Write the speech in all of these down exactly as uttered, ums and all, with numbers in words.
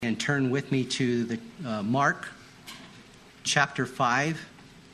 And turn with me to the uh, Mark chapter five.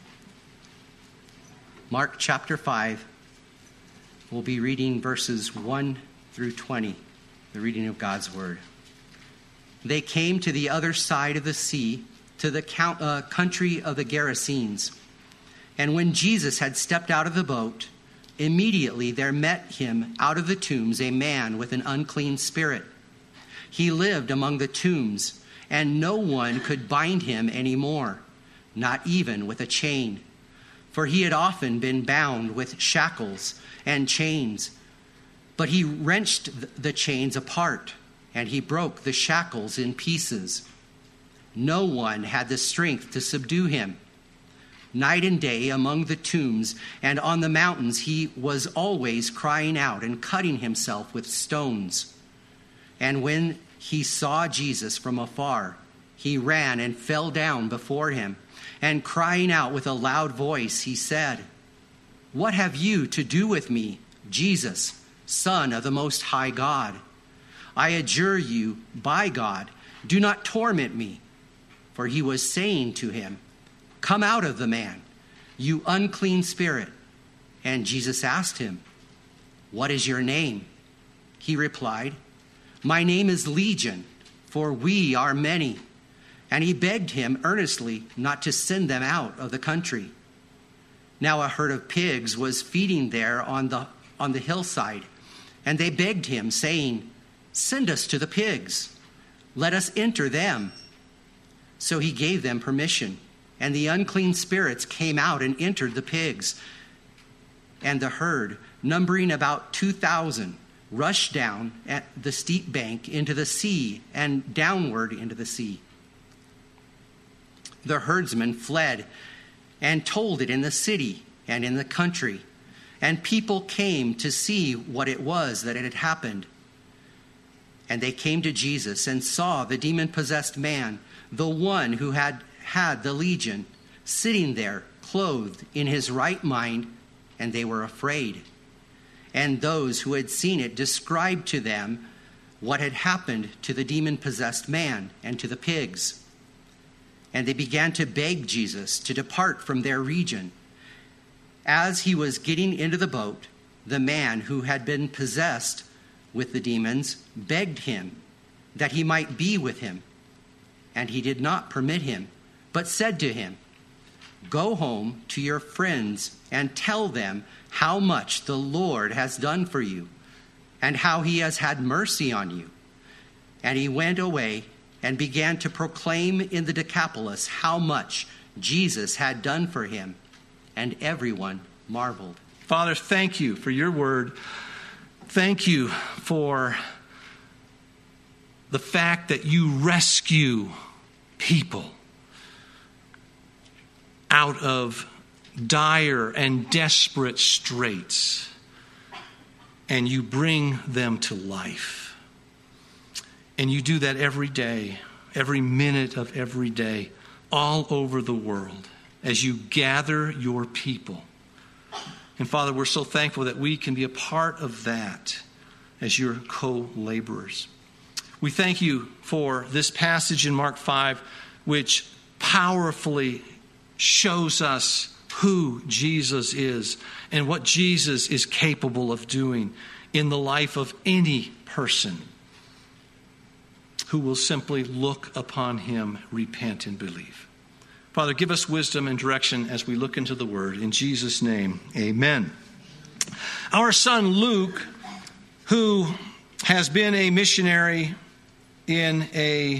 Mark chapter five. We'll be reading verses one through twenty, the reading of God's word. They came to the other side of the sea, to the count, uh, country of the Gerasenes. And when Jesus had stepped out of the boat, immediately there met him out of the tombs a man with an unclean spirit. He lived among the tombs, and no one could bind him any more, not even with a chain. For he had often been bound with shackles and chains. But he wrenched the chains apart, and he broke the shackles in pieces. No one had the strength to subdue him. Night and day among the tombs and on the mountains he was always crying out and cutting himself with stones. And when he saw Jesus from afar, he ran and fell down before him, and crying out with a loud voice, he said, "What have you to do with me, Jesus, Son of the Most High God? I adjure you by God, do not torment me." For he was saying to him, "Come out of the man, you unclean spirit." And Jesus asked him, "What is your name?" He replied, "My name is Legion, for we are many." And he begged him earnestly not to send them out of the country. Now a herd of pigs was feeding there on the, on the hillside, and they begged him, saying, "Send us to the pigs. Let us enter them." So he gave them permission, and the unclean spirits came out and entered the pigs. And the herd, numbering about two thousand, rushed down at the steep bank into the sea and downward into the sea. The herdsmen fled and told it in the city and in the country, and people came to see what it was that had happened. And they came to Jesus and saw the demon-possessed man, the one who had had the legion, sitting there clothed in his right mind, and they were afraid. And those who had seen it described to them what had happened to the demon-possessed man and to the pigs. And they began to beg Jesus to depart from their region. As he was getting into the boat, the man who had been possessed with the demons begged him that he might be with him. And he did not permit him, but said to him, "Go home to your friends and tell them how much the Lord has done for you, and how he has had mercy on you." And he went away and began to proclaim in the Decapolis how much Jesus had done for him, and everyone marveled. Father, thank you for your word. Thank you for the fact that you rescue people out of dire and desperate straits, and you bring them to life. And you do that every day, every minute of every day, all over the world, as you gather your people. And Father, we're so thankful that we can be a part of that as your co-laborers. We thank you for this passage in Mark five, which powerfully shows us who Jesus is and what Jesus is capable of doing in the life of any person who will simply look upon him, repent, and believe. Father, give us wisdom and direction as we look into the word. In Jesus' name, amen. Our son Luke, who has been a missionary in a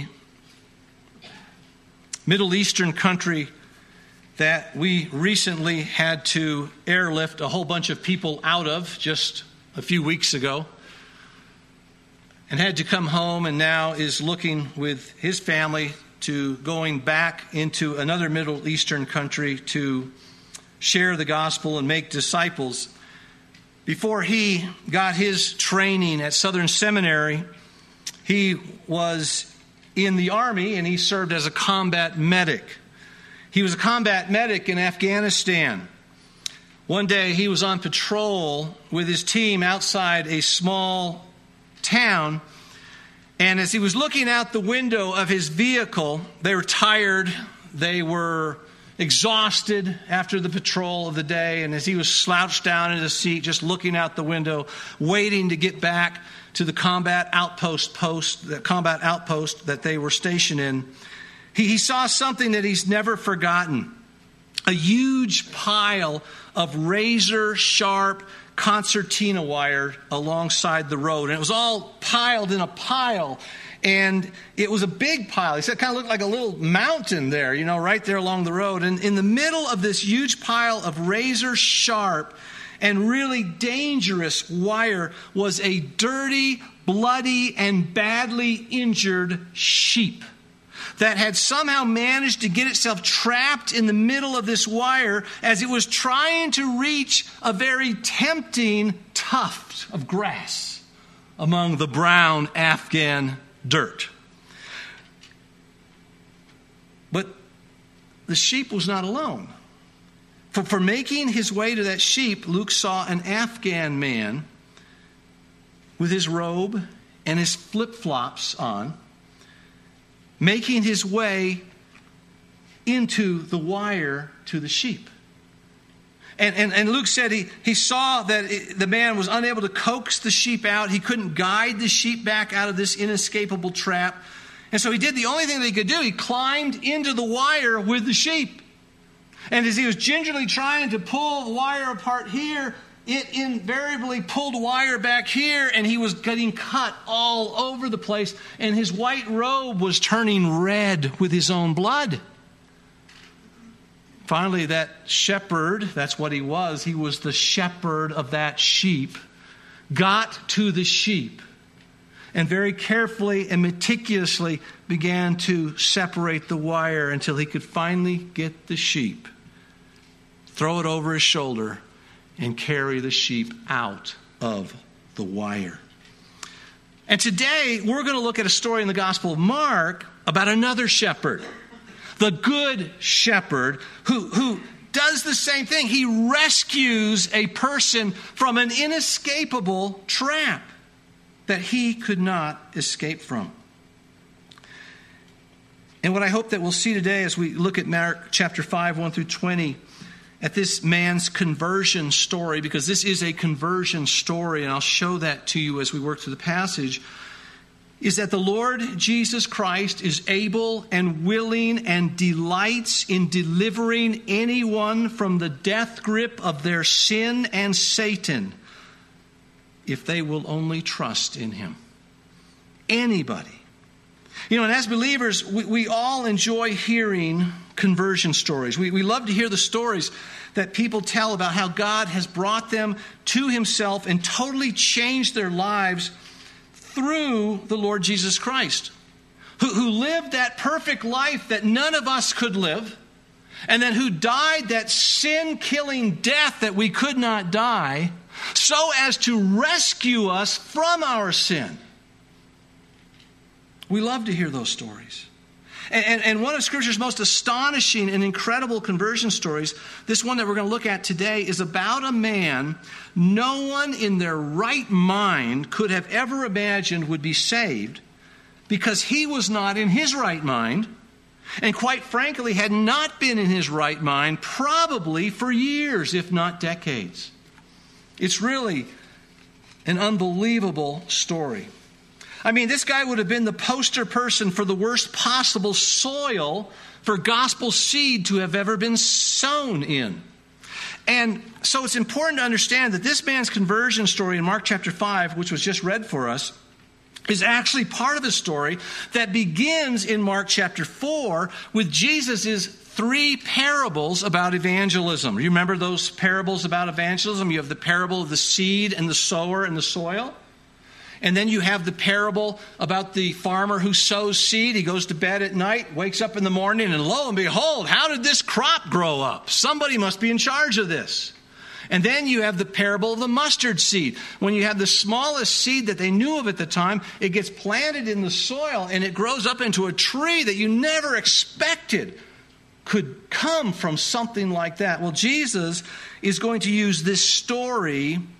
Middle Eastern country that we recently had to airlift a whole bunch of people out of just a few weeks ago, and had to come home, and now is looking with his family to going back into another Middle Eastern country to share the gospel and make disciples. Before he got his training at Southern Seminary, he was in the Army, and he served as a combat medic. He was a combat medic in Afghanistan. One day he was on patrol with his team outside a small town, And as he was looking out the window of his vehicle, they were tired, they were exhausted after the patrol of the day, and as he was slouched down in his seat, just looking out the window, waiting to get back to the combat outpost post, the combat outpost that they were stationed in, he, he saw something that he's never forgotten. A huge pile of razor-sharp concertina wire alongside the road. And it was all piled in a pile. And it was a big pile. He said it kind of looked like a little mountain there, you know, right there along the road. And in the middle of this huge pile of razor-sharp and really dangerous wire was a dirty, bloody, and badly injured sheep that had somehow managed to get itself trapped in the middle of this wire as it was trying to reach a very tempting tuft of grass among the brown Afghan dirt. But the sheep was not alone. For, for making his way to that sheep, Luke saw an Afghan man with his robe and his flip-flops on, making his way into the wire to the sheep. And, and, and Luke said he, he saw that it, the man was unable to coax the sheep out. He couldn't guide the sheep back out of this inescapable trap. And so he did the only thing that he could do. He climbed into the wire with the sheep. And as he was gingerly trying to pull the wire apart here, it invariably pulled wire back here, and he was getting cut all over the place, and his white robe was turning red with his own blood. Finally, that shepherd, that's what he was, he was the shepherd of that sheep, got to the sheep and very carefully and meticulously began to separate the wire until he could finally get the sheep, throw it over his shoulder, and carry the sheep out of the wire. And today, we're going to look at a story in the Gospel of Mark about another shepherd, the good shepherd, who, who does the same thing. He rescues a person from an inescapable trap that he could not escape from. And what I hope that we'll see today as we look at Mark chapter five, one through twenty, at this man's conversion story, because this is a conversion story, and I'll show that to you as we work through the passage, is that the Lord Jesus Christ is able and willing and delights in delivering anyone from the death grip of their sin and Satan if they will only trust in him. Anybody. You know, and as believers, we, we all enjoy hearing conversion stories. We, we love to hear the stories that people tell about how God has brought them to himself and totally changed their lives through the Lord Jesus Christ, who, who lived that perfect life that none of us could live, and then who died that sin-killing death that we could not die, so as to rescue us from our sin. We love to hear those stories. And, and, and one of Scripture's most astonishing and incredible conversion stories, this one that we're going to look at today, is about a man no one in their right mind could have ever imagined would be saved, because he was not in his right mind, and quite frankly had not been in his right mind probably for years, if not decades. It's really an unbelievable story. I mean, this guy would have been the poster person for the worst possible soil for gospel seed to have ever been sown in. And so it's important to understand that this man's conversion story in Mark chapter five, which was just read for us, is actually part of a story that begins in Mark chapter four with Jesus' three parables about evangelism. You remember those parables about evangelism? You have the parable of the seed and the sower and the soil. And then you have the parable about the farmer who sows seed. He goes to bed at night, wakes up in the morning, and lo and behold, how did this crop grow up? Somebody must be in charge of this. And then you have the parable of the mustard seed. When you have the smallest seed that they knew of at the time, it gets planted in the soil and it grows up into a tree that you never expected could come from something like that. Well, Jesus is going to use this story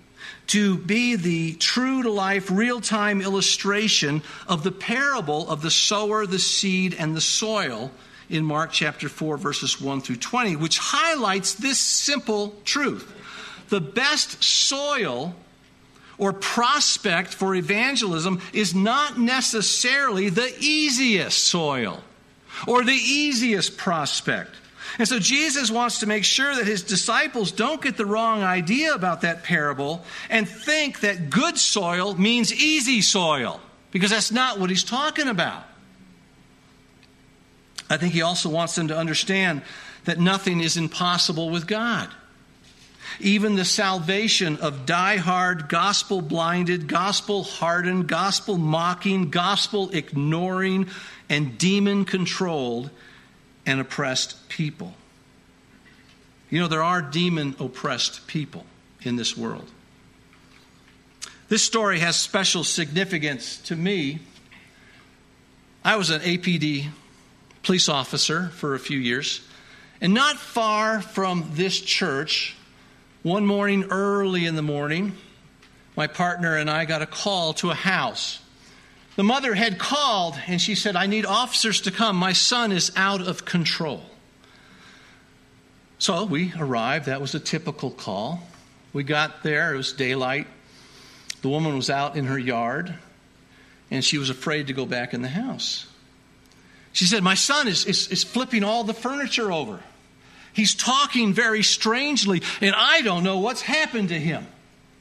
to be the true-to-life, real-time illustration of the parable of the sower, the seed, and the soil in Mark chapter four, verses one through twenty, which highlights this simple truth. The best soil or prospect for evangelism is not necessarily the easiest soil or the easiest prospect. And so Jesus wants to make sure that his disciples don't get the wrong idea about that parable and think that good soil means easy soil, because that's not what he's talking about. I think he also wants them to understand that nothing is impossible with God. Even the salvation of die-hard, gospel-blinded, gospel-hardened, gospel-mocking, gospel-ignoring, and demon-controlled and oppressed people. You know, there are demon-oppressed people in this world. This story has special significance to me. I was an A P D police officer for a few years, and not far from this church, one morning early in the morning, my partner and I got a call to a house. The mother had called and she said, "I need officers to come. My son is out of control." So we arrived. That was a typical call. We got there. It was daylight. The woman was out in her yard and she was afraid to go back in the house. She said, "My son is, is, is flipping all the furniture over. He's talking very strangely, and I don't know what's happened to him."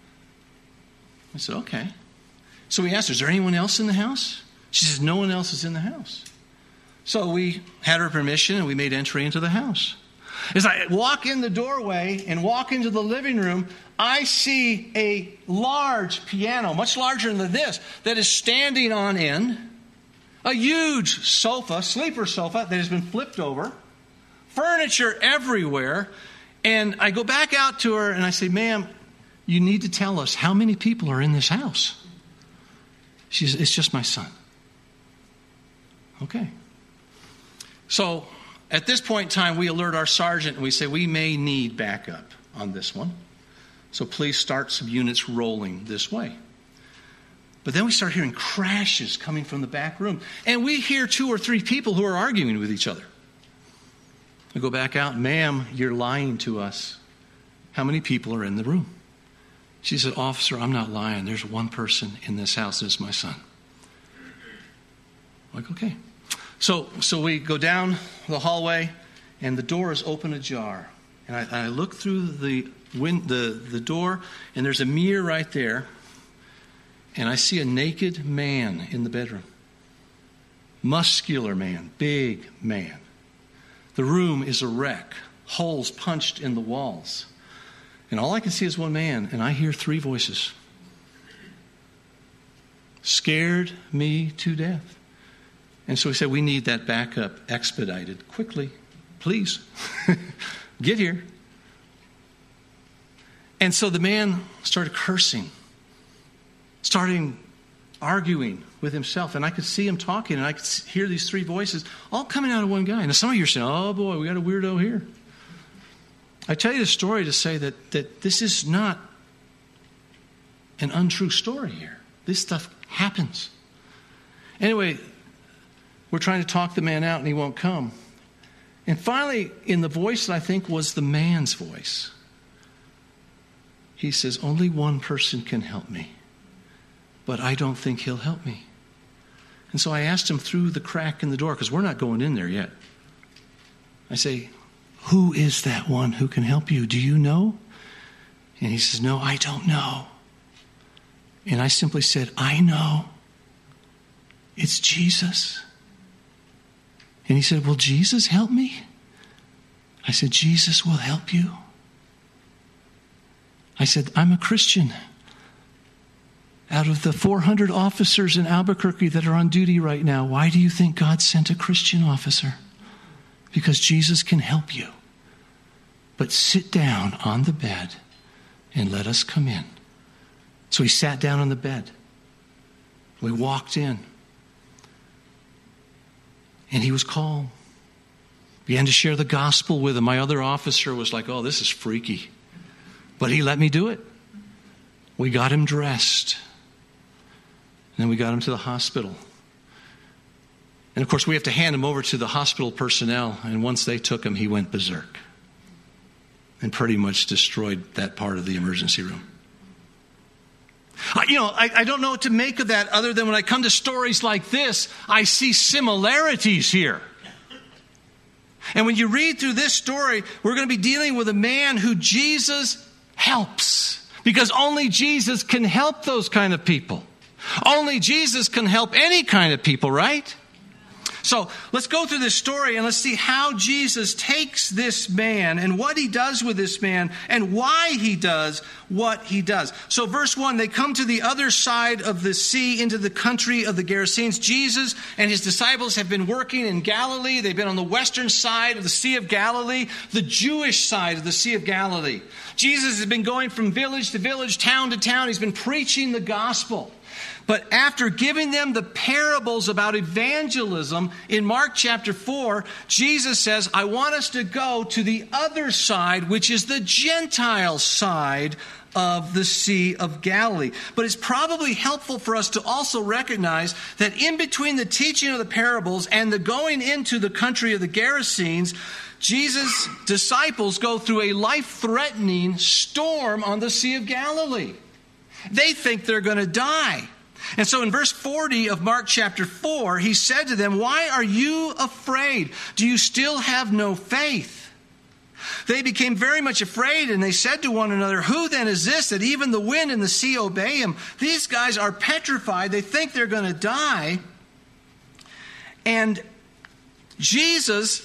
I said, "Okay." So we asked her, "Is there anyone else in the house?" She says, "No one else is in the house." So we had her permission, and we made entry into the house. As I walk in the doorway and walk into the living room, I see a large piano, much larger than this, that is standing on end. A huge sofa, sleeper sofa, that has been flipped over. Furniture everywhere. And I go back out to her and I say, "Ma'am, you need to tell us how many people are in this house." She says, "It's just my son." Okay. So at this point in time, we alert our sergeant and we say, "We may need backup on this one. So please start some units rolling this way." But then we start hearing crashes coming from the back room. And we hear two or three people who are arguing with each other. I go back out, "Ma'am, you're lying to us. How many people are in the room?" She said, "Officer, I'm not lying. There's one person in this house, and it's my son." I'm like, okay. So so we go down the hallway, and the door is open ajar. And I, I look through the, wind, the, the door, and there's a mirror right there. And I see a naked man in the bedroom. Muscular man, big man. The room is a wreck, holes punched in the walls. And all I can see is one man, and I hear three voices. Scared me to death. And so we said, "We need that backup expedited quickly. Please, get here." And so the man started cursing, starting arguing with himself. And I could see him talking, and I could hear these three voices all coming out of one guy. Now some of you are saying, "Oh boy, we got a weirdo here." I tell you the story to say that, that this is not an untrue story here. This stuff happens. Anyway, we're trying to talk the man out, and he won't come. And finally, in the voice that I think was the man's voice, he says, "Only one person can help me, but I don't think he'll help me." And so I asked him through the crack in the door, because we're not going in there yet. I say, "Who is that one who can help you? Do you know?" And he says, "No, I don't know." And I simply said, "I know. It's Jesus." And he said, "Will Jesus help me?" I said, "Jesus will help you." I said, "I'm a Christian. Out of the four hundred officers in Albuquerque that are on duty right now, why do you think God sent a Christian officer? Because Jesus can help you. But sit down on the bed and let us come in." So he sat down on the bed. We walked in. And he was calm. Began to share the gospel with him. My other officer was like, "Oh, this is freaky." But he let me do it. We got him dressed. And then we got him to the hospital. And of course, we have to hand him over to the hospital personnel. And once they took him, he went berserk and pretty much destroyed that part of the emergency room. I, you know, I, I don't know what to make of that other than when I come to stories like this, I see similarities here. And when you read through this story, we're going to be dealing with a man who Jesus helps. Because only Jesus can help those kind of people. Only Jesus can help any kind of people, right? So let's go through this story and let's see how Jesus takes this man and what he does with this man and why he does what he does. So verse one, they come to the other side of the sea into the country of the Gerasenes. Jesus and his disciples have been working in Galilee. They've been on the western side of the Sea of Galilee, the Jewish side of the Sea of Galilee. Jesus has been going from village to village, town to town. He's been preaching the gospel. But after giving them the parables about evangelism in Mark chapter four, Jesus says, I want us to go to the other side, which is the Gentile side of the Sea of Galilee. But it's probably helpful for us to also recognize that in between the teaching of the parables and the going into the country of the Gerasenes, Jesus' disciples go through a life-threatening storm on the Sea of Galilee. They think they're going to die. And so in verse forty of Mark chapter four, he said to them, why are you afraid? Do you still have no faith? They became very much afraid, and they said to one another, who then is this that even the wind and the sea obey him? These guys are petrified. They think they're going to die. And Jesus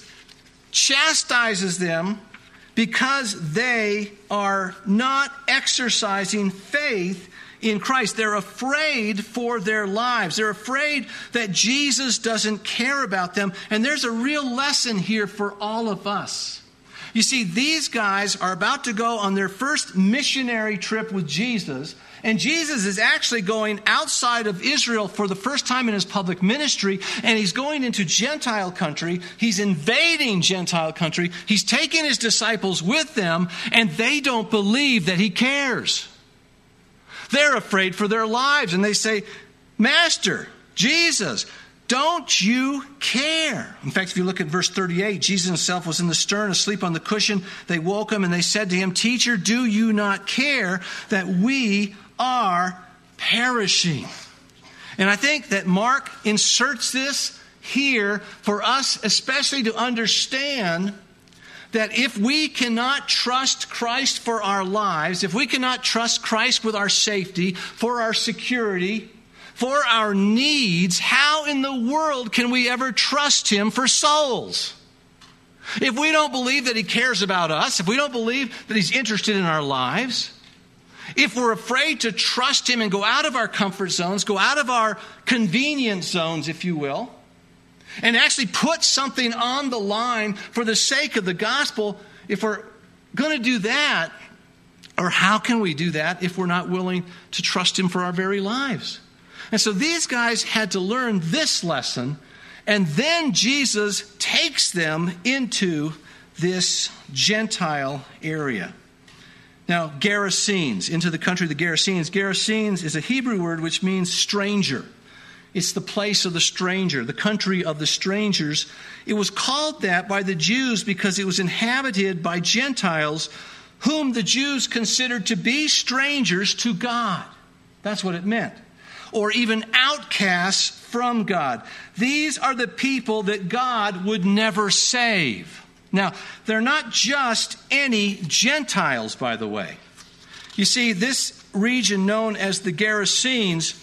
chastises them because they are not exercising faith in Christ. They're afraid for their lives. They're afraid that Jesus doesn't care about them. And there's a real lesson here for all of us. You see, these guys are about to go on their first missionary trip with Jesus. And Jesus is actually going outside of Israel for the first time in his public ministry. And he's going into Gentile country. He's invading Gentile country. He's taking his disciples with them. And they don't believe that he cares. They're afraid for their lives. And they say, Master, Jesus, don't you care? In fact, if you look at verse thirty-eight, Jesus himself was in the stern, asleep on the cushion. They woke him and they said to him, Teacher, do you not care that we are perishing? And I think that Mark inserts this here for us especially to understand that if we cannot trust Christ for our lives, if we cannot trust Christ with our safety, for our security, for our needs, how in the world can we ever trust him for souls? If we don't believe that he cares about us, if we don't believe that he's interested in our lives, if we're afraid to trust him and go out of our comfort zones, go out of our convenience zones, if you will, and actually put something on the line for the sake of the gospel, if we're going to do that, or how can we do that if we're not willing to trust him for our very lives? And so these guys had to learn this lesson, and then Jesus takes them into this Gentile area. Now, Gerasenes, into the country of the Gerasenes. Gerasenes is a Hebrew word which means stranger. It's the place of the stranger, the country of the strangers. It was called that by the Jews because it was inhabited by Gentiles whom the Jews considered to be strangers to God. That's what it meant. Or even outcasts from God. These are the people that God would never save. Now, they're not just any Gentiles, by the way. You see, this region known as the Gerasenes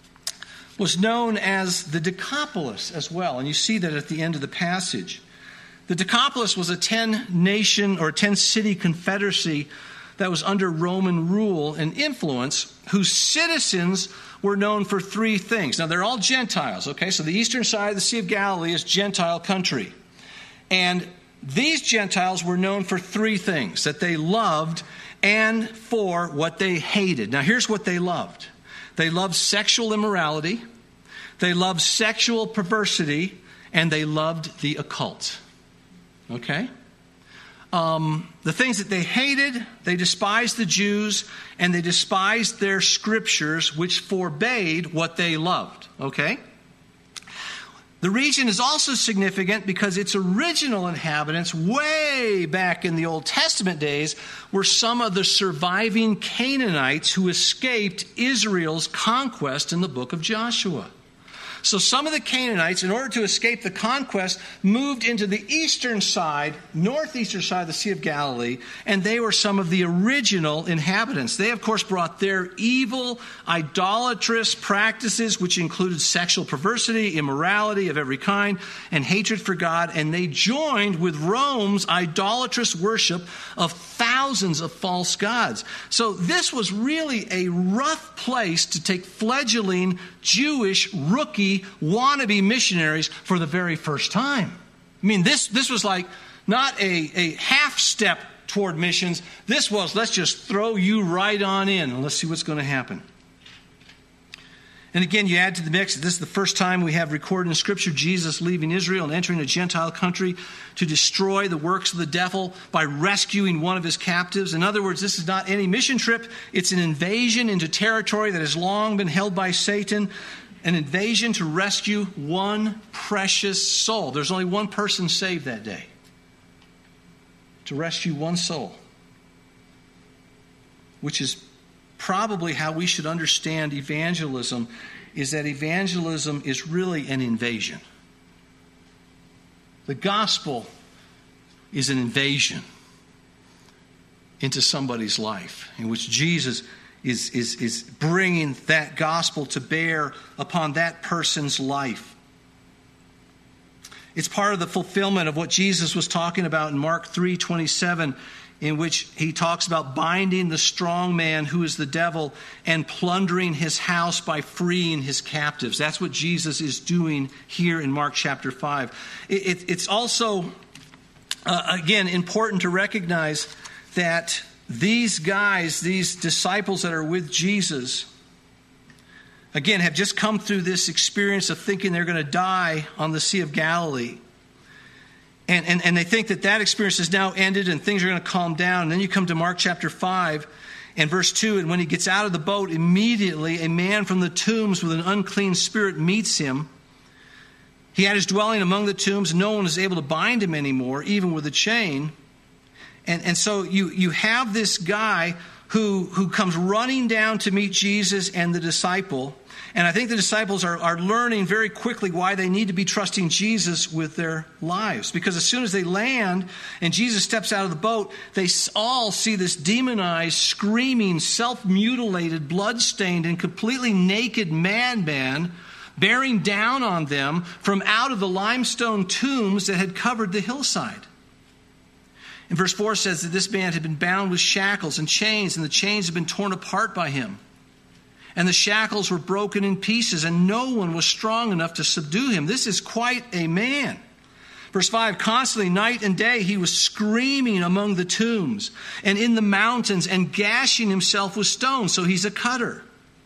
was known as the Decapolis as well. And you see that at the end of the passage. The Decapolis was a ten-nation or ten-city confederacy that was under Roman rule and influence, whose citizens were known for three things. Now, they're all Gentiles, okay? So the eastern side of the Sea of Galilee is Gentile country. And these Gentiles were known for three things that they loved and for what they hated. Now, here's what they loved. They loved sexual immorality, they loved sexual perversity, and they loved the occult. Okay? um, the things that they hated, they despised the Jews, and they despised their scriptures, which forbade what they loved. Okay? The region is also significant because its original inhabitants, way back in the Old Testament days, were some of the surviving Canaanites who escaped Israel's conquest in the book of Joshua. So some of the Canaanites, in order to escape the conquest, moved into the eastern side, northeastern side of the Sea of Galilee, and they were some of the original inhabitants. They, of course, brought their evil, idolatrous practices, which included sexual perversity, immorality of every kind, and hatred for God, and they joined with Rome's idolatrous worship of thousands of false gods. So this was really a rough place to take fledgling Jewish rookie wannabe missionaries for the very first time. I mean, this this was like not a, a half step toward missions. This was, let's just throw you right on in and let's see what's going to happen. And again, you add to the mix, this is the first time we have recorded in Scripture Jesus leaving Israel and entering a Gentile country to destroy the works of the devil by rescuing one of his captives. In other words, this is not any mission trip. It's an invasion into territory that has long been held by Satan. An invasion to rescue one precious soul. There's only one person saved that day. To rescue one soul. Which is probably how we should understand evangelism, is that evangelism is really an invasion. The gospel is an invasion into somebody's life in which Jesus is, is, is bringing that gospel to bear upon that person's life. It's part of the fulfillment of what Jesus was talking about in Mark three twenty-seven, in which he talks about binding the strong man who is the devil and plundering his house by freeing his captives. That's what Jesus is doing here in Mark chapter five. It, it, it's also, uh, again, important to recognize that these guys, these disciples that are with Jesus, again, have just come through this experience of thinking they're going to die on the Sea of Galilee. And, and, and they think that that experience has now ended and things are going to calm down. And then you come to Mark chapter five and verse two. And when he gets out of the boat, immediately a man from the tombs with an unclean spirit meets him. He had his dwelling among the tombs. No one is able to bind him anymore, even with a chain. And, and so you, you have this guy who, who comes running down to meet Jesus and the disciple. And I think the disciples are, are learning very quickly why they need to be trusting Jesus with their lives. Because as soon as they land and Jesus steps out of the boat, they all see this demonized, screaming, self-mutilated, blood-stained, and completely naked madman bearing down on them from out of the limestone tombs that had covered the hillside. And verse four says that this man had been bound with shackles and chains, and the chains had been torn apart by him. And the shackles were broken in pieces, and no one was strong enough to subdue him. This is quite a man. Verse five, constantly, night and day, he was screaming among the tombs and in the mountains and gashing himself with stones. So he's a cutter.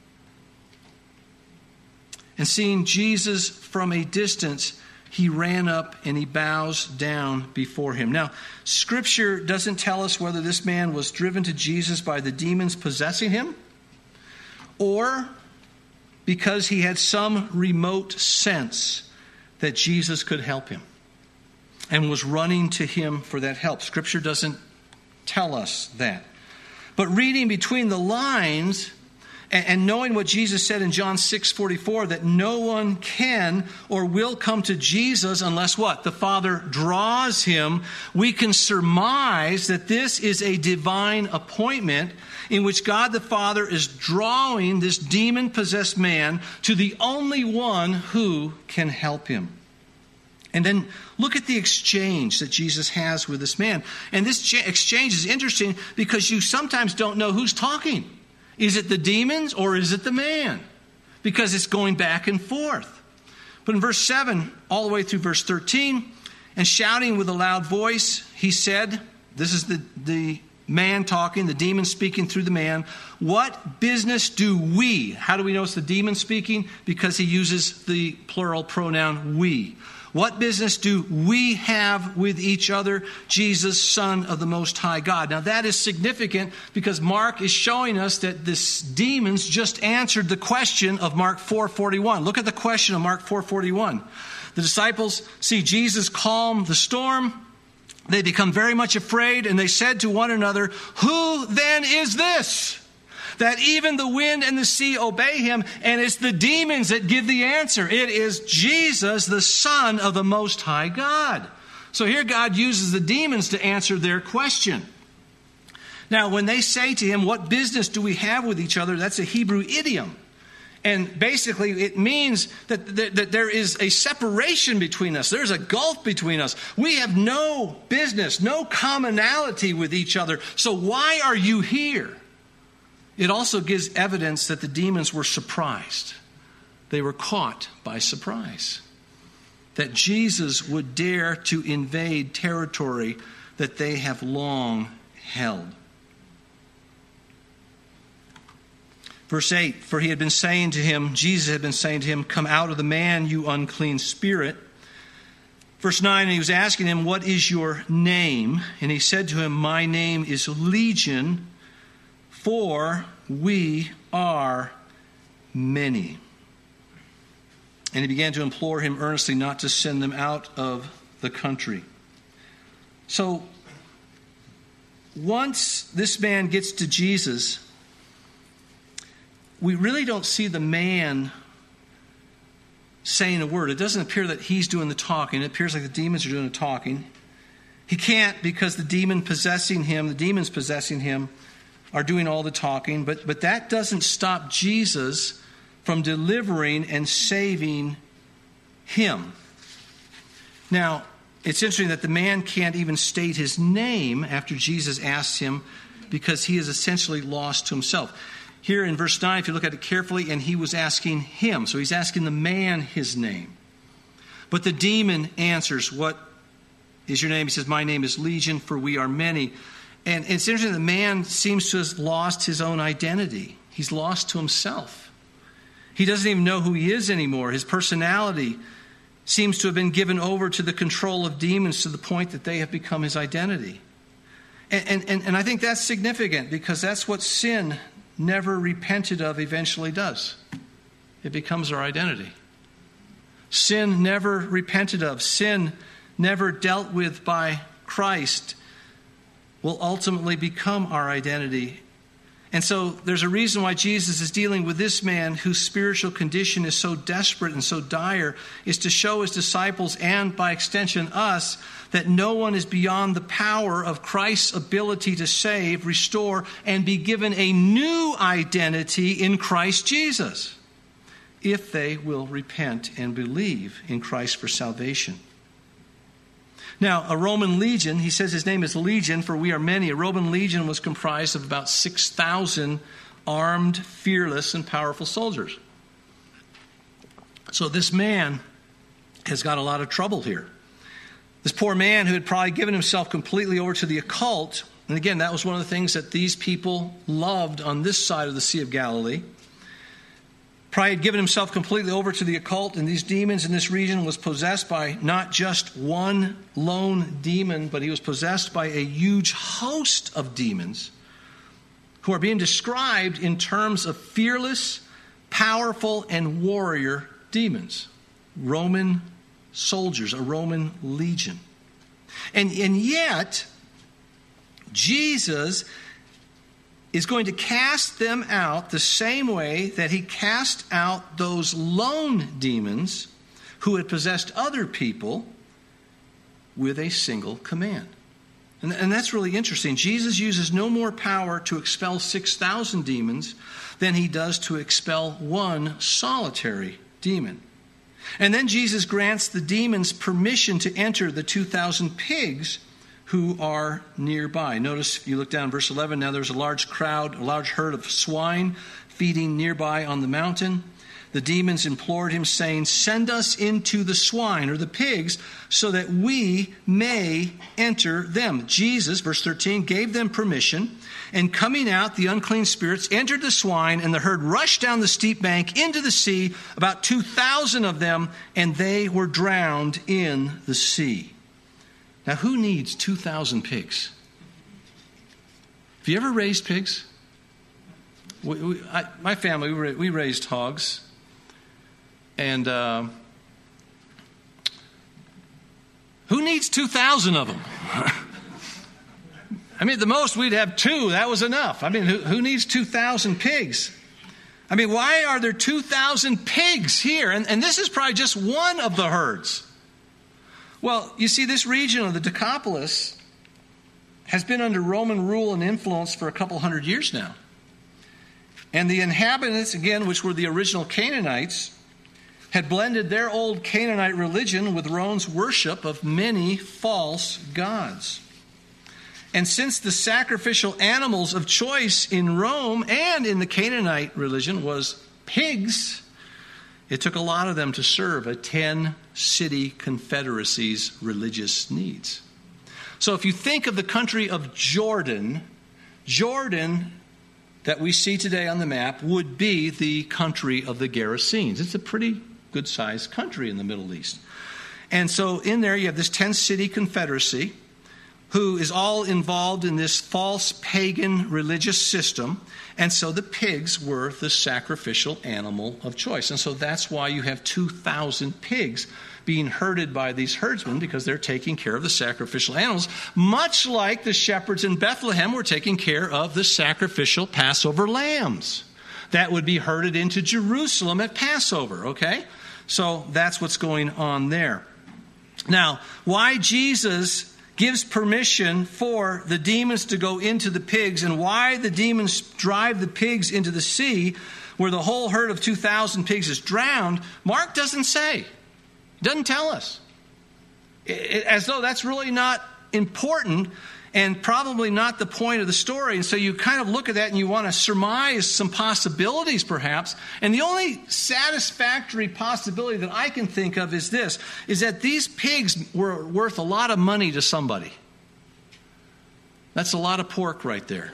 And seeing Jesus from a distance, he ran up and he bows down before him. Now, Scripture doesn't tell us whether this man was driven to Jesus by the demons possessing him, or because he had some remote sense that Jesus could help him and was running to him for that help. Scripture doesn't tell us that. But reading between the lines and knowing what Jesus said in John six forty-four, that no one can or will come to Jesus unless what? The Father draws him, we can surmise that this is a divine appointment in which God the Father is drawing this demon-possessed man to the only one who can help him. And then look at the exchange that Jesus has with this man. And this exchange is interesting because you sometimes don't know who's talking. Is it the demons or is it the man? Because it's going back and forth. But in verse seven, all the way through verse thirteen, and shouting with a loud voice, he said, this is the, the man talking, the demon speaking through the man, what business do we? How do we know it's the demon speaking? Because he uses the plural pronoun we. What business do we have with each other, Jesus, Son of the Most High God? Now that is significant because Mark is showing us that this demons just answered the question of Mark four forty-one. Look at the question of Mark four forty-one. The disciples see Jesus calm the storm. They become very much afraid, and they said to one another, "Who then is this, that even the wind and the sea obey him?" And it's the demons that give the answer. It is Jesus, the Son of the Most High God. So here God uses the demons to answer their question. Now, when they say to him, "What business do we have with each other?" that's a Hebrew idiom. And basically it means that, that, that there is a separation between us. There's a gulf between us. We have no business, no commonality with each other. So why are you here? It also gives evidence that the demons were surprised. They were caught by surprise. That Jesus would dare to invade territory that they have long held. Verse eight, for he had been saying to him, Jesus had been saying to him, "Come out of the man, you unclean spirit." Verse nine, and he was asking him, "What is your name?" And he said to him, "My name is Legion, for we are many." And he began to implore him earnestly not to send them out of the country. So, once this man gets to Jesus, we really don't see the man saying a word. It doesn't appear that he's doing the talking. It appears like the demons are doing the talking. He can't, because the demon possessing him, the demons possessing him, are doing all the talking. But, but that doesn't stop Jesus from delivering and saving him. Now, it's interesting that the man can't even state his name after Jesus asks him, because he is essentially lost to himself. Here in verse nine, if you look at it carefully, and he was asking him. So he's asking the man his name. But the demon answers, "What is your name?" He says, "My name is Legion, for we are many." And it's interesting, the man seems to have lost his own identity. He's lost to himself. He doesn't even know who he is anymore. His personality seems to have been given over to the control of demons to the point that they have become his identity. And, and, and I think that's significant, because that's what sin never repented of eventually does. It becomes our identity. Sin never repented of, sin never dealt with by Christ, will ultimately become our identity. And so there's a reason why Jesus is dealing with this man whose spiritual condition is so desperate and so dire, is to show his disciples, and by extension us, that no one is beyond the power of Christ's ability to save, restore, and be given a new identity in Christ Jesus, if they will repent and believe in Christ for salvation. Now, a Roman legion, he says his name is Legion, for we are many. A Roman legion was comprised of about six thousand armed, fearless, and powerful soldiers. So this man has got a lot of trouble here. This poor man who had probably given himself completely over to the occult, and again, that was one of the things that these people loved on this side of the Sea of Galilee. Probably had given himself completely over to the occult, and these demons in this region, was possessed by not just one lone demon, but he was possessed by a huge host of demons who are being described in terms of fearless, powerful, and warrior demons. Roman soldiers, a Roman legion. And, and yet, Jesus is going to cast them out the same way that he cast out those lone demons who had possessed other people, with a single command. And, and that's really interesting. Jesus uses no more power to expel six thousand demons than he does to expel one solitary demon. And then Jesus grants the demons permission to enter the two thousand pigs who are nearby. Notice, if you look down verse eleven, now there's a large crowd, a large herd of swine feeding nearby on the mountain. the demons implored him, saying, "Send us into the swine," or the pigs, "so that we may enter them." Jesus, verse thirteen, gave them permission, and coming out, the unclean spirits entered the swine, and the herd rushed down the steep bank into the sea, about two thousand of them, and they were drowned in the sea. Now, who needs two thousand pigs? Have you ever raised pigs? We, we, I, my family, we, we raised hogs. And uh, who needs two thousand of them? I mean, at the most, we'd have two. That was enough. I mean, who, who needs two thousand pigs? I mean, why are there two thousand pigs here? And, and this is probably just one of the herds. Well, you see, this region of the Decapolis has been under Roman rule and influence for a couple hundred years now. And the inhabitants, again, which were the original Canaanites, had blended their old Canaanite religion with Rome's worship of many false gods. And since the sacrificial animals of choice in Rome and in the Canaanite religion was pigs, it took a lot of them to serve a ten-city confederacy's religious needs. So if you think of the country of Jordan, Jordan that we see today on the map would be the country of the Gerasenes. It's a pretty good-sized country in the Middle East. And so in there you have this ten-city confederacy who is all involved in this false pagan religious system. And so the pigs were the sacrificial animal of choice. And so that's why you have two thousand pigs being herded by these herdsmen, because they're taking care of the sacrificial animals, much like the shepherds in Bethlehem were taking care of the sacrificial Passover lambs that would be herded into Jerusalem at Passover, okay? So that's what's going on there. Now, why Jesus gives permission for the demons to go into the pigs and why the demons drive the pigs into the sea where the whole herd of two thousand pigs is drowned, Mark doesn't say. He doesn't tell us. It, as though that's really not important and probably not the point of the story. And so you kind of look at that and you want to surmise some possibilities perhaps. And the only satisfactory possibility that I can think of is this, is that these pigs were worth a lot of money to somebody. That's a lot of pork right there.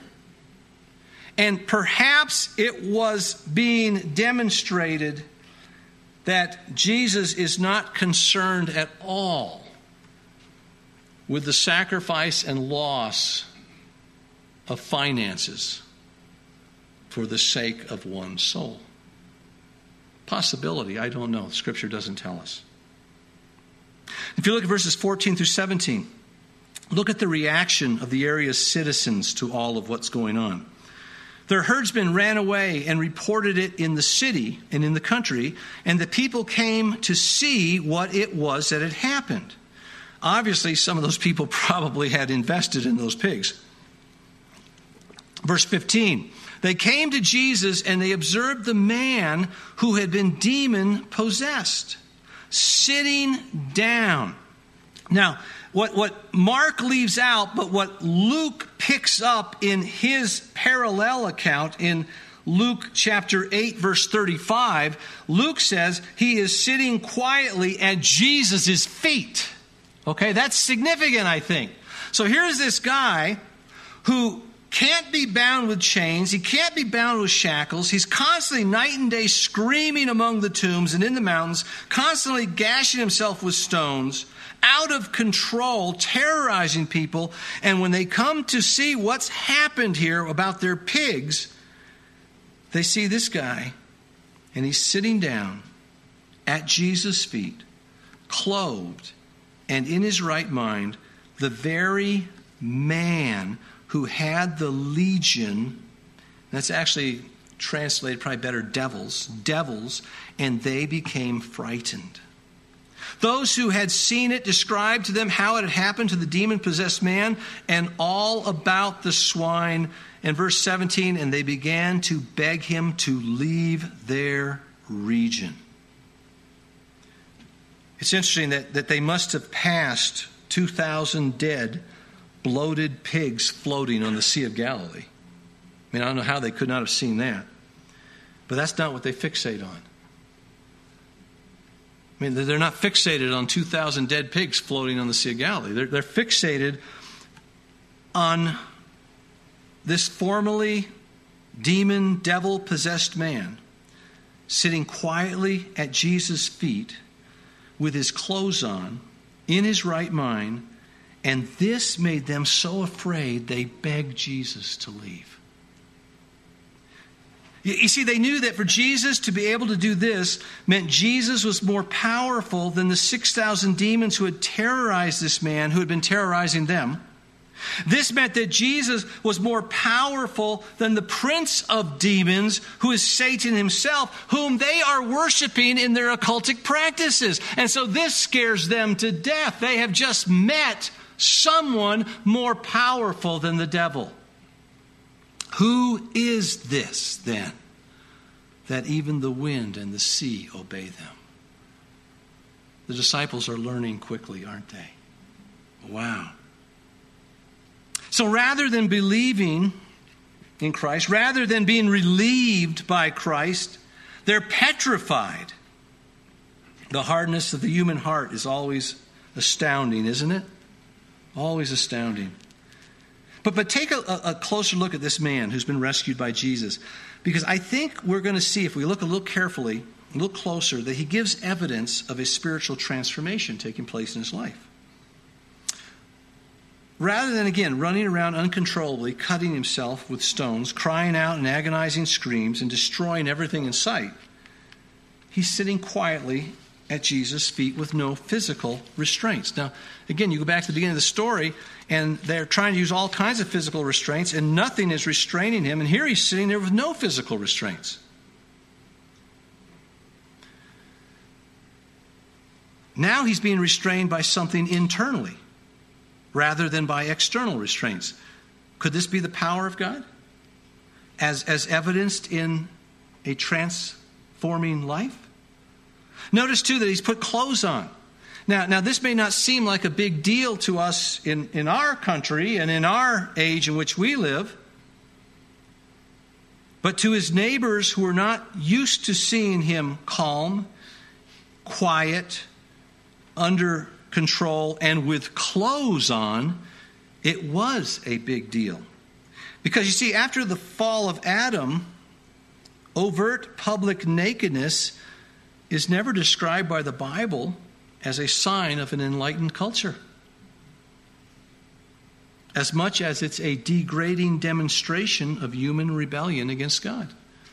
And perhaps it was being demonstrated that Jesus is not concerned at all with the sacrifice and loss of finances for the sake of one soul. Possibility, I don't know. Scripture doesn't tell us. If you look at verses fourteen through seventeen, look at the reaction of the area's citizens to all of what's going on. Their herdsmen ran away and reported it in the city and in the country, and the people came to see what it was that had happened. Obviously, some of those people probably had invested in those pigs. Verse fifteen, they came to Jesus and they observed the man who had been demon-possessed, sitting down. Now, what, what Mark leaves out, but what Luke picks up in his parallel account in Luke chapter eight, verse thirty-five, Luke says he is sitting quietly at Jesus' feet. Okay, that's significant, I think. So here's this guy who can't be bound with chains. He can't be bound with shackles. He's constantly night and day screaming among the tombs and in the mountains, constantly gashing himself with stones, out of control, terrorizing people. And when they come to see what's happened here about their pigs, they see this guy, and he's sitting down at Jesus' feet, clothed, and in his right mind, the very man who had the legion, that's actually translated probably better, devils, devils, and they became frightened. Those who had seen it described to them how it had happened to the demon-possessed man and all about the swine. And verse seventeen, and they began to beg him to leave their region. It's interesting that, that they must have passed two thousand dead, bloated pigs floating on the Sea of Galilee. I mean, I don't know how they could not have seen that. But that's not what they fixate on. I mean, they're not fixated on two thousand dead pigs floating on the Sea of Galilee. They're, they're fixated on this formerly demon, devil-possessed man sitting quietly at Jesus' feet with his clothes on, in his right mind, and this made them so afraid they begged Jesus to leave. You see, they knew that for Jesus to be able to do this meant Jesus was more powerful than the six thousand demons who had terrorized this man, who had been terrorizing them. This meant that Jesus was more powerful than the prince of demons, who is Satan himself, whom they are worshiping in their occultic practices. And so this scares them to death. They have just met someone more powerful than the devil. Who is this, then, that even the wind and the sea obey them? The disciples are learning quickly, aren't they? Wow. So rather than believing in Christ, rather than being relieved by Christ, they're petrified. The hardness of the human heart is always astounding, isn't it? Always astounding. But but take a, a closer look at this man who's been rescued by Jesus, because I think we're going to see, if we look a little carefully, a little closer, that he gives evidence of a spiritual transformation taking place in his life. Rather than, again, running around uncontrollably, cutting himself with stones, crying out in agonizing screams, and destroying everything in sight, he's sitting quietly at Jesus' feet with no physical restraints. Now, again, you go back to the beginning of the story, and they're trying to use all kinds of physical restraints, and nothing is restraining him, and here he's sitting there with no physical restraints. Now he's being restrained by something internally, rather than by external restraints. Could this be the power of God? As, as evidenced in a transforming life? Notice, too, that he's put clothes on. Now, now this may not seem like a big deal to us in, in our country and in our age in which we live. But to his neighbors who are not used to seeing him calm, quiet, under control, and with clothes on, it was a big deal. Because you see, after the fall of Adam, overt public nakedness is never described by the Bible as a sign of an enlightened culture, as much as it's a degrading demonstration of human rebellion against God.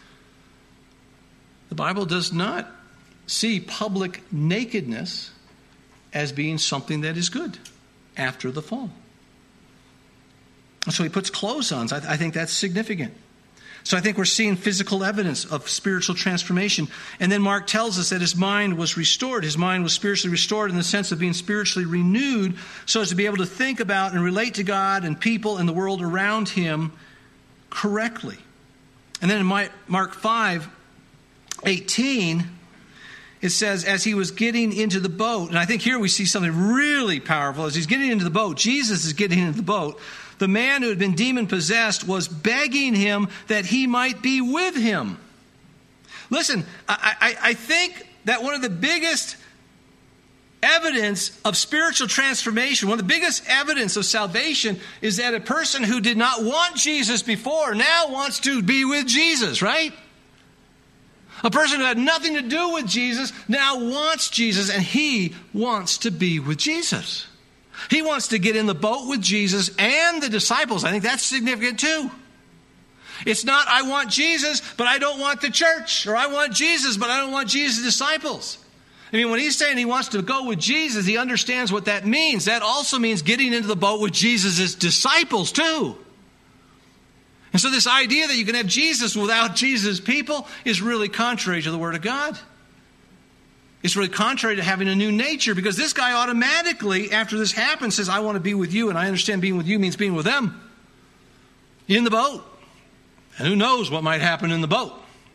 The Bible does not see public nakedness as being something that is good after the fall. And so he puts clothes on. So I, I think that's significant. So I think we're seeing physical evidence of spiritual transformation. And then Mark tells us that his mind was restored. His mind was spiritually restored in the sense of being spiritually renewed so as to be able to think about and relate to God and people and the world around him correctly. And then in Mark five eighteen, it says, as he was getting into the boat, and I think here we see something really powerful. As he's getting into the boat, Jesus is getting into the boat. The man who had been demon-possessed was begging him that he might be with him. Listen, I, I, I think that one of the biggest evidence of spiritual transformation, one of the biggest evidence of salvation, is that a person who did not want Jesus before now wants to be with Jesus, right? A person who had nothing to do with Jesus now wants Jesus, and he wants to be with Jesus. He wants to get in the boat with Jesus and the disciples. I think that's significant too. It's not, I want Jesus, but I don't want the church. Or I want Jesus, but I don't want Jesus' disciples. I mean, when he's saying he wants to go with Jesus, he understands what that means. That also means getting into the boat with Jesus' disciples too. And so this idea that you can have Jesus without Jesus' people is really contrary to the Word of God. It's really contrary to having a new nature, because this guy automatically, after this happens, says, I want to be with you, and I understand being with you means being with them in the boat. And who knows what might happen in the boat.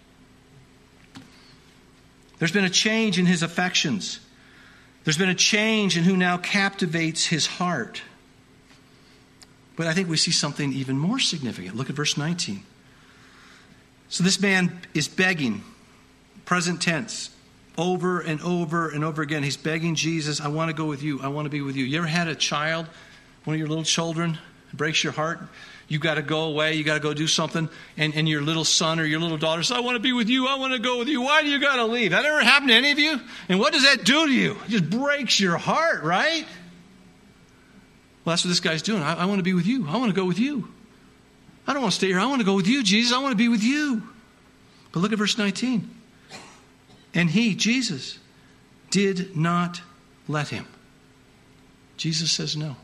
There's been a change in his affections. There's been a change in who now captivates his heart. But I think we see something even more significant. Look at verse nineteen. So this man is begging, present tense, over and over and over again. He's begging Jesus, I want to go with you. I want to be with you. You ever had a child, one of your little children, it breaks your heart? You got to go away. You got to go do something. And, and your little son or your little daughter says, I want to be with you. I want to go with you. Why do you got to leave? That ever happened to any of you? And what does that do to you? It just breaks your heart, right? Well, that's what this guy's doing. I, I want to be with you. I want to go with you. I don't want to stay here. I want to go with you, Jesus. I want to be with you. But look at verse nineteen. And he, Jesus, did not let him. Jesus says no.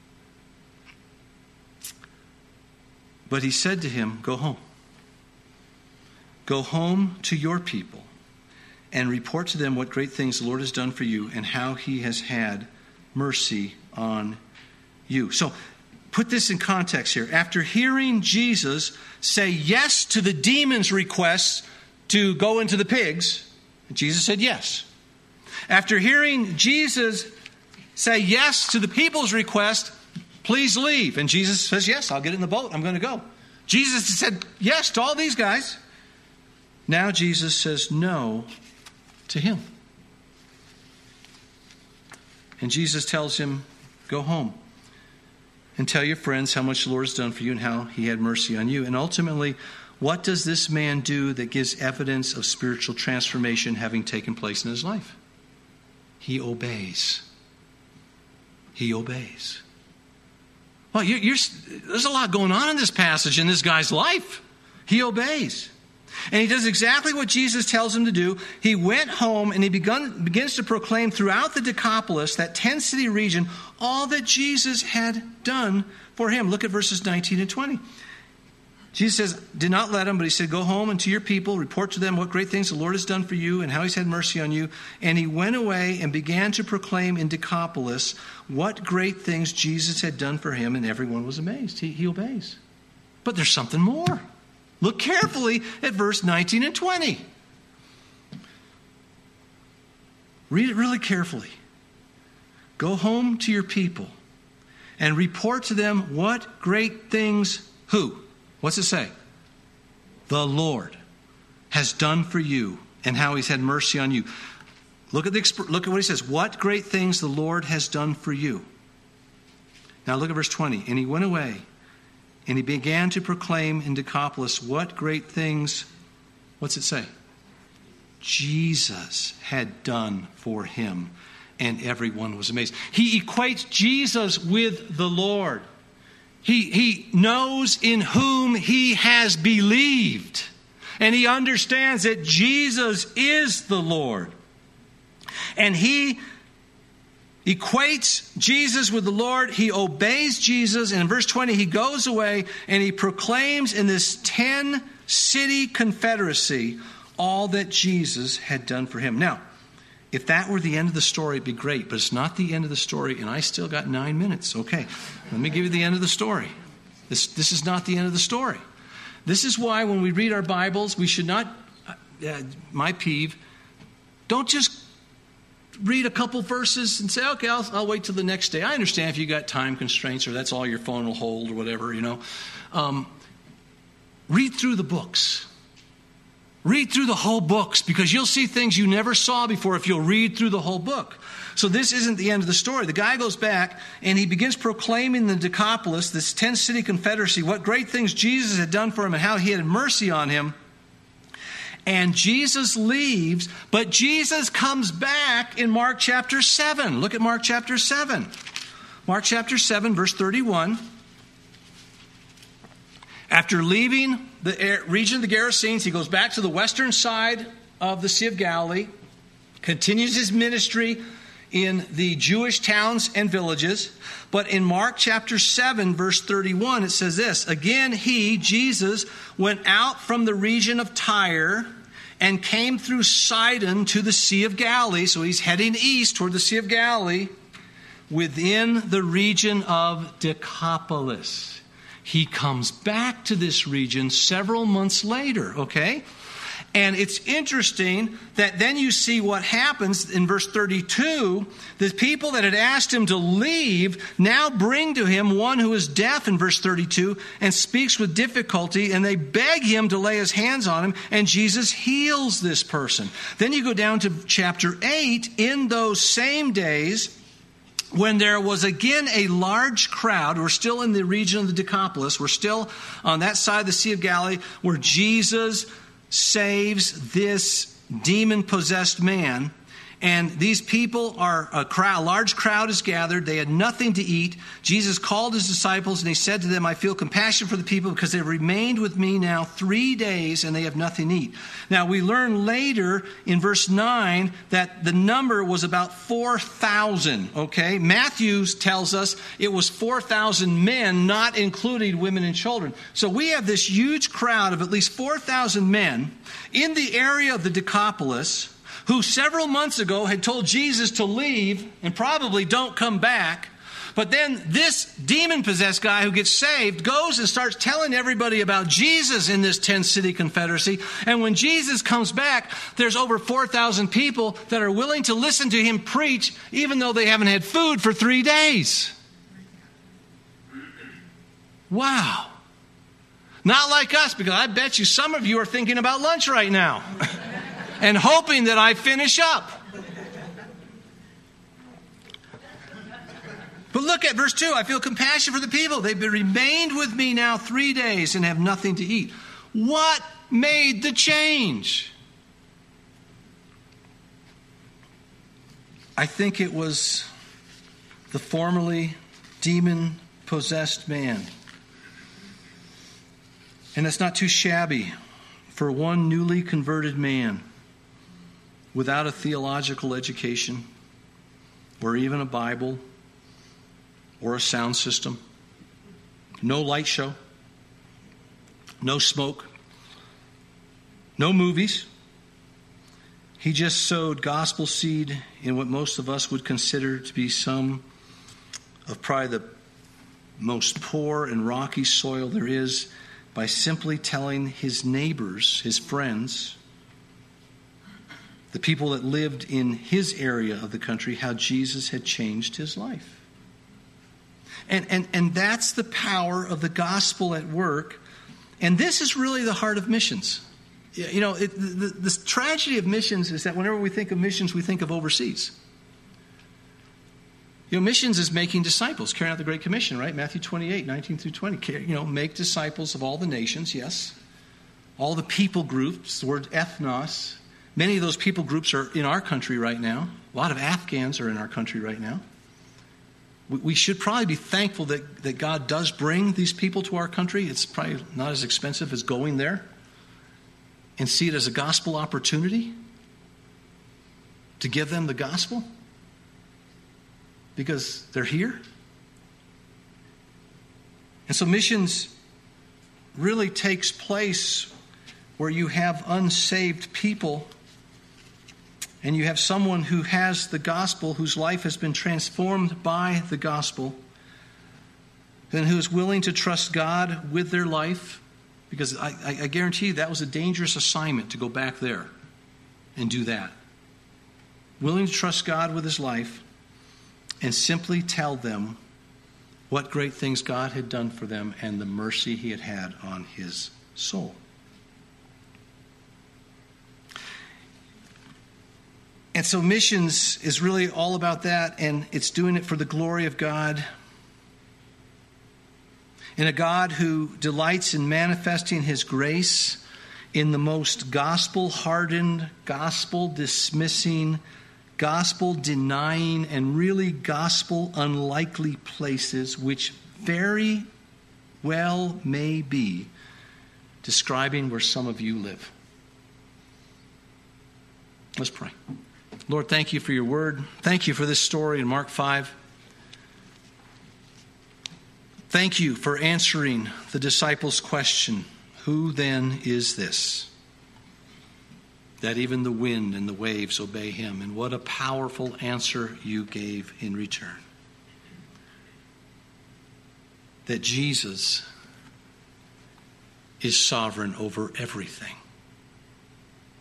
But he said to him, go home. Go home to your people and report to them what great things the Lord has done for you and how he has had mercy on you. So put this in context here. After hearing Jesus say yes to the demon's request to go into the pigs, Jesus said yes. After hearing Jesus say yes to the people's request, please leave. And Jesus says, yes, I'll get in the boat. I'm going to go. Jesus said yes to all these guys. Now Jesus says no to him. And Jesus tells him, go home and tell your friends how much the Lord has done for you and how he had mercy on you. And ultimately, what does this man do that gives evidence of spiritual transformation having taken place in his life? He obeys. He obeys. Well, you're, you're, there's a lot going on in this passage in this guy's life. He obeys. And he does exactly what Jesus tells him to do. He went home and he begun, begins to proclaim throughout the Decapolis, that ten-city region, all that Jesus had done for him. Look at verses nineteen and twenty. Jesus says, did not let him, but he said, go home and to your people, report to them what great things the Lord has done for you and how he's had mercy on you. And he went away and began to proclaim in Decapolis what great things Jesus had done for him, and everyone was amazed. He, he obeys. But there's something more. Look carefully at verse nineteen and twenty. Read it really carefully. Go home to your people and report to them what great things, who? What's it say? The Lord has done for you and how he's had mercy on you. Look at the look at what he says. What great things the Lord has done for you. Now look at verse twenty. And he went away and he began to proclaim in Decapolis what great things, what's it say? Jesus had done for him, and everyone was amazed. He equates Jesus with the Lord. He, he knows in whom he has believed. And he understands that Jesus is the Lord. And he equates Jesus with the Lord. He obeys Jesus. And in verse twenty, he goes away and he proclaims in this ten-city confederacy all that Jesus had done for him. Now, if that were the end of the story, it'd be great. But it's not the end of the story, and I still got nine minutes. Okay, let me give you the end of the story. This, this is not the end of the story. This is why when we read our Bibles, we should not, uh, my peeve, don't just read a couple verses and say, okay, I'll, I'll wait till the next day. I understand if you got time constraints or that's all your phone will hold or whatever, you know. Um, read through the books. Read through the whole books, because you'll see things you never saw before if you'll read through the whole book. So this isn't the end of the story. The guy goes back and he begins proclaiming the Decapolis, this ten-city confederacy, what great things Jesus had done for him and how he had mercy on him. And Jesus leaves, but Jesus comes back in Mark chapter seven. Look at Mark chapter seven. Mark chapter seven, verse thirty-one. After leaving the region of the Gerasenes, he goes back to the western side of the Sea of Galilee, continues his ministry in the Jewish towns and villages. But in Mark chapter seven, verse thirty-one, it says this, again, he, Jesus, went out from the region of Tyre and came through Sidon to the Sea of Galilee. So he's heading east toward the Sea of Galilee within the region of Decapolis. He comes back to this region several months later, okay? And it's interesting that then you see what happens in verse thirty-two. The people that had asked him to leave now bring to him one who is deaf in verse thirty-two and speaks with difficulty, and they beg him to lay his hands on him, and Jesus heals this person. Then you go down to chapter eight. In those same days, when there was again a large crowd, we're still in the region of the Decapolis, we're still on that side of the Sea of Galilee, where Jesus saves this demon-possessed man. And these people are a crowd, a large crowd is gathered. They had nothing to eat. Jesus called his disciples and he said to them, I feel compassion for the people because they have remained with me now three days and they have nothing to eat. Now we learn later in verse nine that the number was about four thousand. Okay, Matthew tells us it was four thousand men, not including women and children. So we have this huge crowd of at least four thousand men in the area of the Decapolis, who several months ago had told Jesus to leave and probably don't come back. But then this demon-possessed guy who gets saved goes and starts telling everybody about Jesus in this ten-city confederacy. And when Jesus comes back, there's over four thousand people that are willing to listen to him preach, even though they haven't had food for three days. Wow. Not like us, because I bet you some of you are thinking about lunch right now. And hoping that I finish up. But look at verse two. I feel compassion for the people. They've been remained with me now three days and have nothing to eat. What made the change? I think it was the formerly demon-possessed man. And it's not too shabby for one newly converted man without a theological education, or even a Bible, or a sound system, no light show, no smoke, no movies. He just sowed gospel seed in what most of us would consider to be some of probably the most poor and rocky soil there is, by simply telling his neighbors, his friends, the people that lived in his area of the country, how Jesus had changed his life. And, and, and that's the power of the gospel at work. And this is really the heart of missions. You know, it, the, the tragedy of missions is that whenever we think of missions, we think of overseas. You know, missions is making disciples, carrying out the Great Commission, right? Matthew twenty-eight, nineteen through twenty. You know, make disciples of all the nations, yes. All the people groups, the word ethnos. Many of those people groups are in our country right now. A lot of Afghans are in our country right now. We should probably be thankful that, that God does bring these people to our country. It's probably not as expensive as going there, and see it as a gospel opportunity to give them the gospel because they're here. And so missions really takes place where you have unsaved people and you have someone who has the gospel, whose life has been transformed by the gospel, and who is willing to trust God with their life. Because I, I, I guarantee you that was a dangerous assignment to go back there and do that. Willing to trust God with his life and simply tell them what great things God had done for them and the mercy he had had on his soul. And so missions is really all about that, and it's doing it for the glory of God. And a God who delights in manifesting his grace in the most gospel-hardened, gospel-dismissing, gospel-denying, and really gospel-unlikely places, which very well may be describing where some of you live. Let's pray. Lord, thank you for your word. Thank you for this story in Mark five. Thank you for answering the disciples' question, who then is this? That even the wind and the waves obey him. And what a powerful answer you gave in return. That Jesus is sovereign over everything.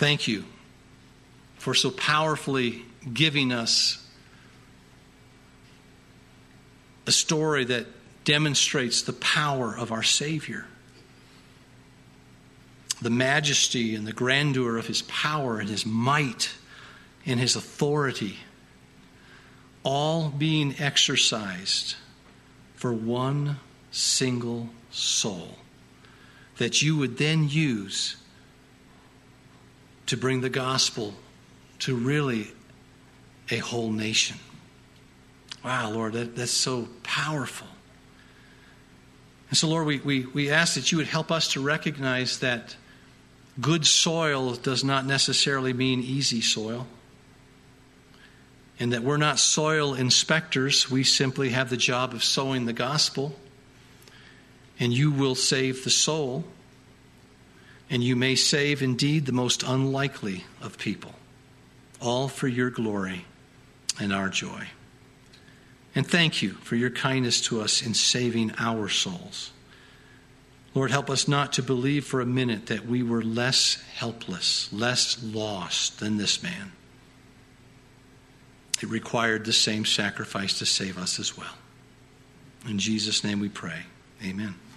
Thank you for so powerfully giving us a story that demonstrates the power of our Savior, the majesty and the grandeur of his power and his might and his authority, all being exercised for one single soul that you would then use to bring the gospel to really a whole nation. Wow, Lord, that, that's so powerful. And so, Lord, we, we, we ask that you would help us to recognize that good soil does not necessarily mean easy soil. And that we're not soil inspectors. We simply have the job of sowing the gospel. And you will save the soul. And you may save indeed the most unlikely of people. All for your glory and our joy. And thank you for your kindness to us in saving our souls. Lord, help us not to believe for a minute that we were less helpless, less lost than this man. It required the same sacrifice to save us as well. In Jesus' name we pray. Amen.